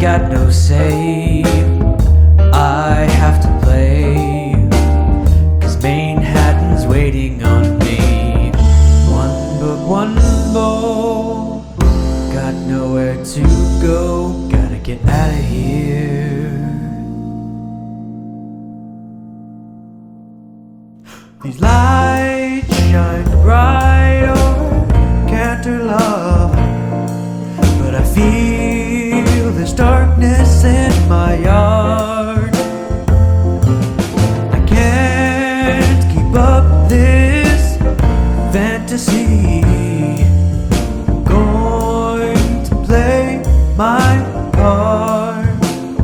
got no say, I have to play, 'cause Manhattan's waiting on me. One book, one bowl, got nowhere to go, gotta get out of here. These lights shine bright over Canterlot, but I feel this darkness in my yard. I can't keep up this fantasy. I'm going to play my part.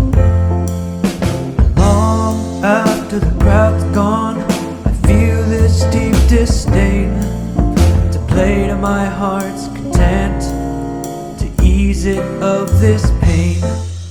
Long after the crowd's gone, I feel this deep disdain, to play to my heart's content, to ease it of this pain.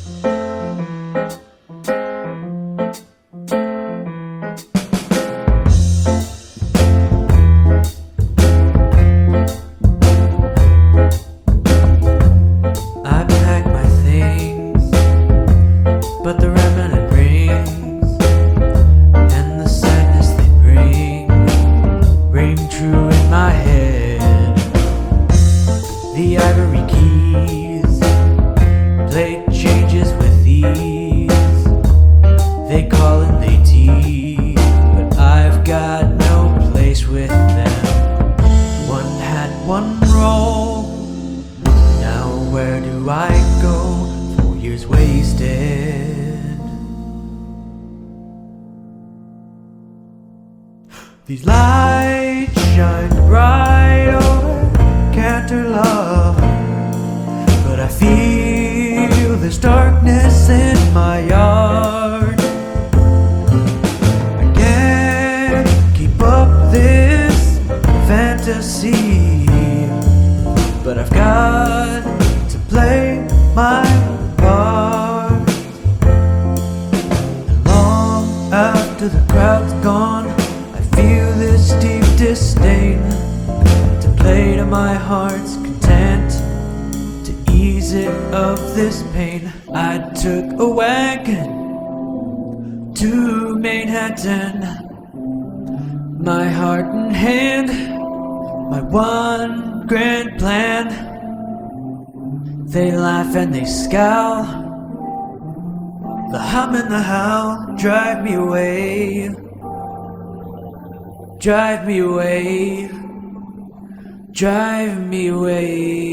I pack my things, but the remnant rings, and the sadness they ring true in my head. The ivory keys play changes with ease. They call and they tease, but I've got no place with them. One hat, one roll, now where do I go? 4 years wasted. These lights shine bright over Canterlot, but I feel this darkness in my yard. I can't keep up this fantasy, but I've got to play my part. And long after the crowd's gone, I feel this deep disdain, to play to my heart's content, to ease it of this pain. I took a wagon to Manhattan, my heart in hand, my one grand plan. They laugh and they scowl, the hum and the howl drive me away, drive me away, drive me away.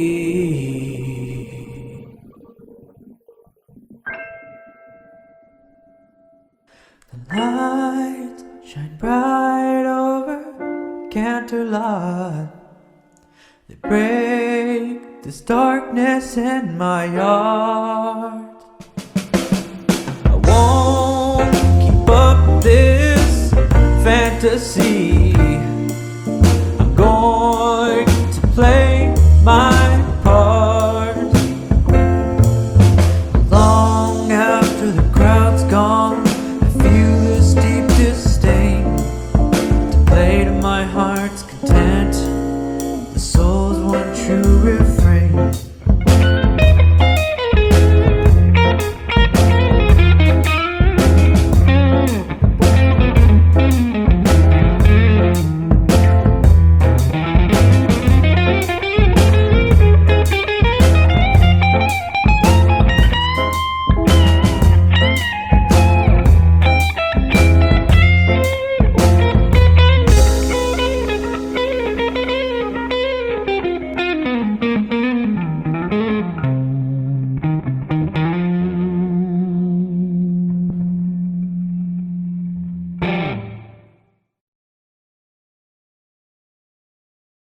The lights shine bright over Canterlot, they break this darkness in my yard.